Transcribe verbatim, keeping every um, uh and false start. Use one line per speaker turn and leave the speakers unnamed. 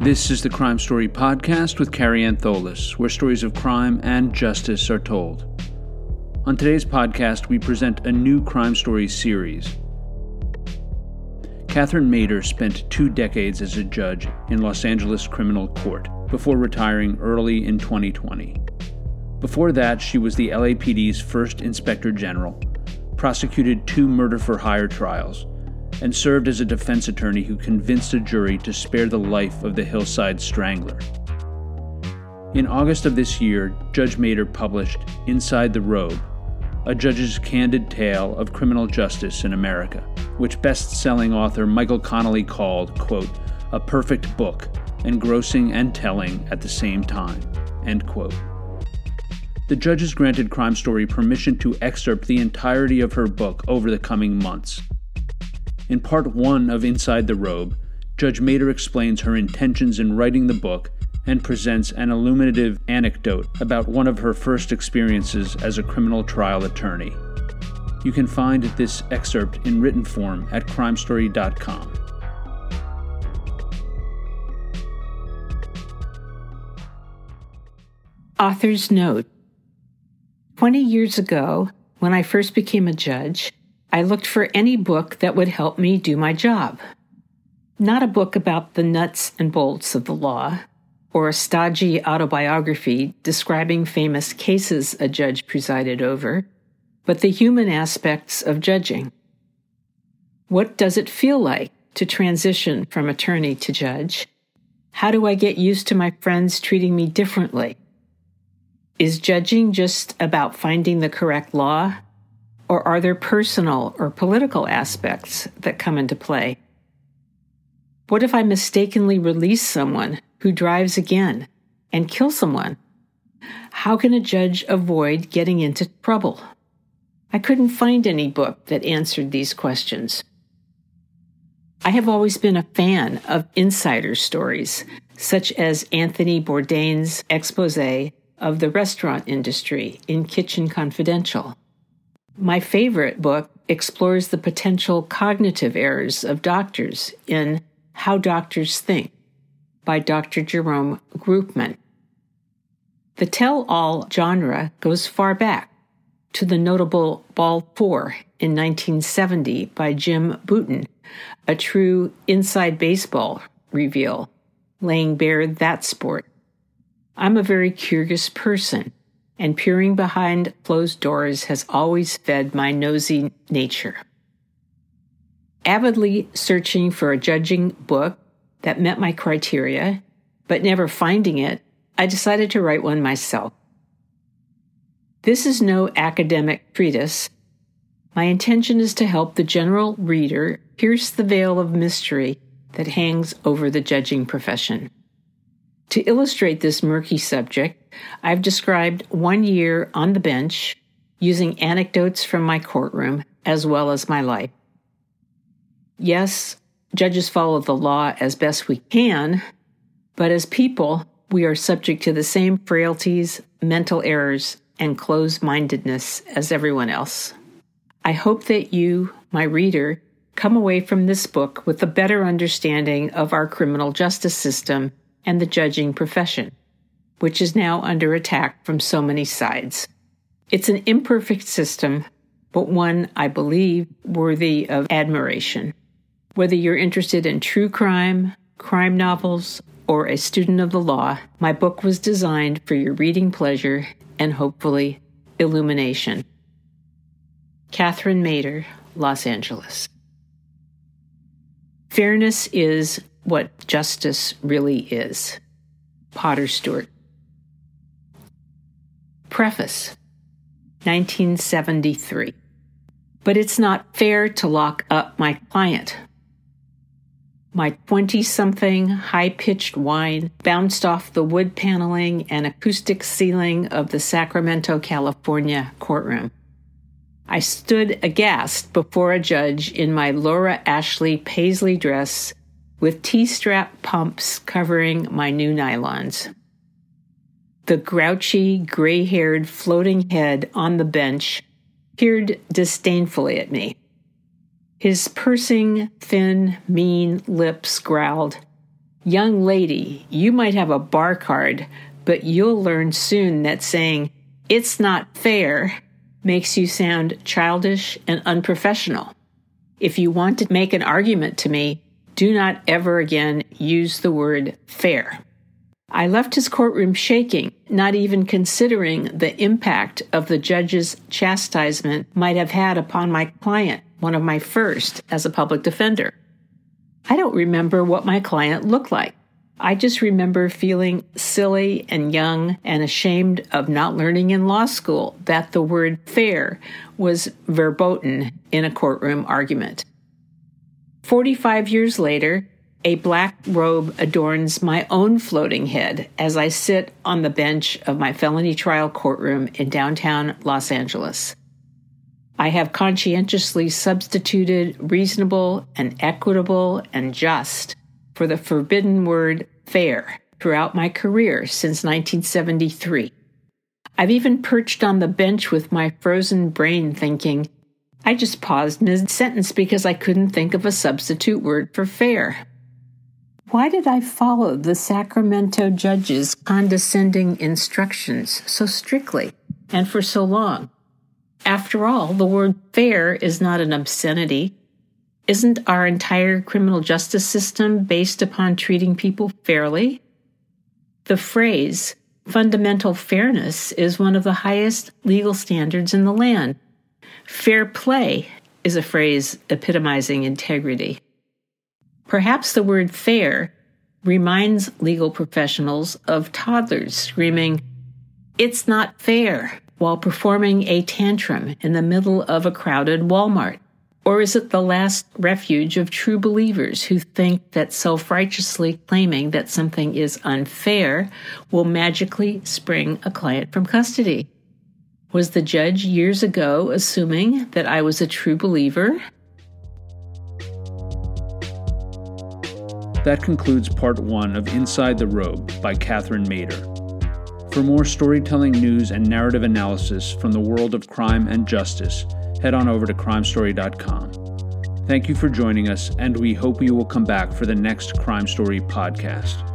This is the Crime Story Podcast with Carrie Ann Tholis, where stories of crime and justice are told. On today's podcast, we present a new crime story series. Catherine Mader spent two decades as a judge in Los Angeles criminal court before retiring early in twenty twenty. Before that, she was the L A P D's first inspector general, prosecuted two murder-for-hire trials, and served as a defense attorney who convinced a jury to spare the life of the Hillside Strangler. In August of this year, Judge Mader published Inside the Robe, a judge's candid tale of criminal justice in America, which best-selling author Michael Connelly called, quote, a perfect book, engrossing and telling at the same time, end quote. The judge has granted Crime Story permission to excerpt the entirety of her book over the coming months. In part one of Inside the Robe, Judge Mader explains her intentions in writing the book and presents an illuminative anecdote about one of her first experiences as a criminal trial attorney. You can find this excerpt in written form at crime story dot com.
Author's note. Twenty years ago, when I first became a judge, I looked for any book that would help me do my job. Not a book about the nuts and bolts of the law, or a stodgy autobiography describing famous cases a judge presided over, but the human aspects of judging. What does it feel like to transition from attorney to judge? How do I get used to my friends treating me differently? Is judging just about finding the correct law? Or are there personal or political aspects that come into play? What if I mistakenly release someone who drives again and kills someone? How can a judge avoid getting into trouble? I couldn't find any book that answered these questions. I have always been a fan of insider stories, such as Anthony Bourdain's expose of the restaurant industry in Kitchen Confidential. My favorite book explores the potential cognitive errors of doctors in How Doctors Think by Doctor Jerome Groopman. The tell-all genre goes far back to the notable Ball Four in nineteen seventy by Jim Bouton, a true inside baseball reveal, laying bare that sport. I'm a very curious person, and peering behind closed doors has always fed my nosy nature. Avidly searching for a judging book that met my criteria, but never finding it, I decided to write one myself. This is no academic treatise. My intention is to help the general reader pierce the veil of mystery that hangs over the judging profession. To illustrate this murky subject, I've described one year on the bench using anecdotes from my courtroom as well as my life. Yes, judges follow the law as best we can, but as people, we are subject to the same frailties, mental errors, and closed-mindedness as everyone else. I hope that you, my reader, come away from this book with a better understanding of our criminal justice system and the judging profession, which is now under attack from so many sides. It's an imperfect system, but one, I believe, worthy of admiration. Whether you're interested in true crime, crime novels, or a student of the law, my book was designed for your reading pleasure and hopefully illumination. Catherine Mader, Los Angeles. Fairness is what justice really is. Potter Stewart. Preface, nineteen seventy-three. But it's not fair to lock up my client. My twenty-something high-pitched whine bounced off the wood paneling and acoustic ceiling of the Sacramento, California courtroom. I stood aghast before a judge in my Laura Ashley paisley dress with T-strap pumps covering my new nylons. The grouchy, gray-haired floating head on the bench peered disdainfully at me. His pursing, thin, mean lips growled, Young lady, you might have a bar card, but you'll learn soon that saying, "It's not fair," makes you sound childish and unprofessional. If you want to make an argument to me, do not ever again use the word fair. I left his courtroom shaking, not even considering the impact of the judge's chastisement might have had upon my client, one of my first as a public defender. I don't remember what my client looked like. I just remember feeling silly and young and ashamed of not learning in law school that the word fair was verboten in a courtroom argument. Forty-five years later, a black robe adorns my own floating head as I sit on the bench of my felony trial courtroom in downtown Los Angeles. I have conscientiously substituted reasonable and equitable and just for the forbidden word fair throughout my career since nineteen seventy-three. I've even perched on the bench with my frozen brain thinking, I just paused mid-sentence because I couldn't think of a substitute word for fair. Why did I follow the Sacramento judge's condescending instructions so strictly and for so long? After all, the word fair is not an obscenity. Isn't our entire criminal justice system based upon treating people fairly? The phrase, fundamental fairness, is one of the highest legal standards in the land. Fair play is a phrase epitomizing integrity. Perhaps the word fair reminds legal professionals of toddlers screaming, "It's not fair," while performing a tantrum in the middle of a crowded Walmart. Or is it the last refuge of true believers who think that self-righteously claiming that something is unfair will magically spring a client from custody? Was the judge years ago assuming that I was a true believer?
That concludes part one of Inside the Robe by Catherine Mader. For more storytelling news and narrative analysis from the world of crime and justice, head on over to crime story dot com. Thank you for joining us, and we hope you will come back for the next Crime Story podcast.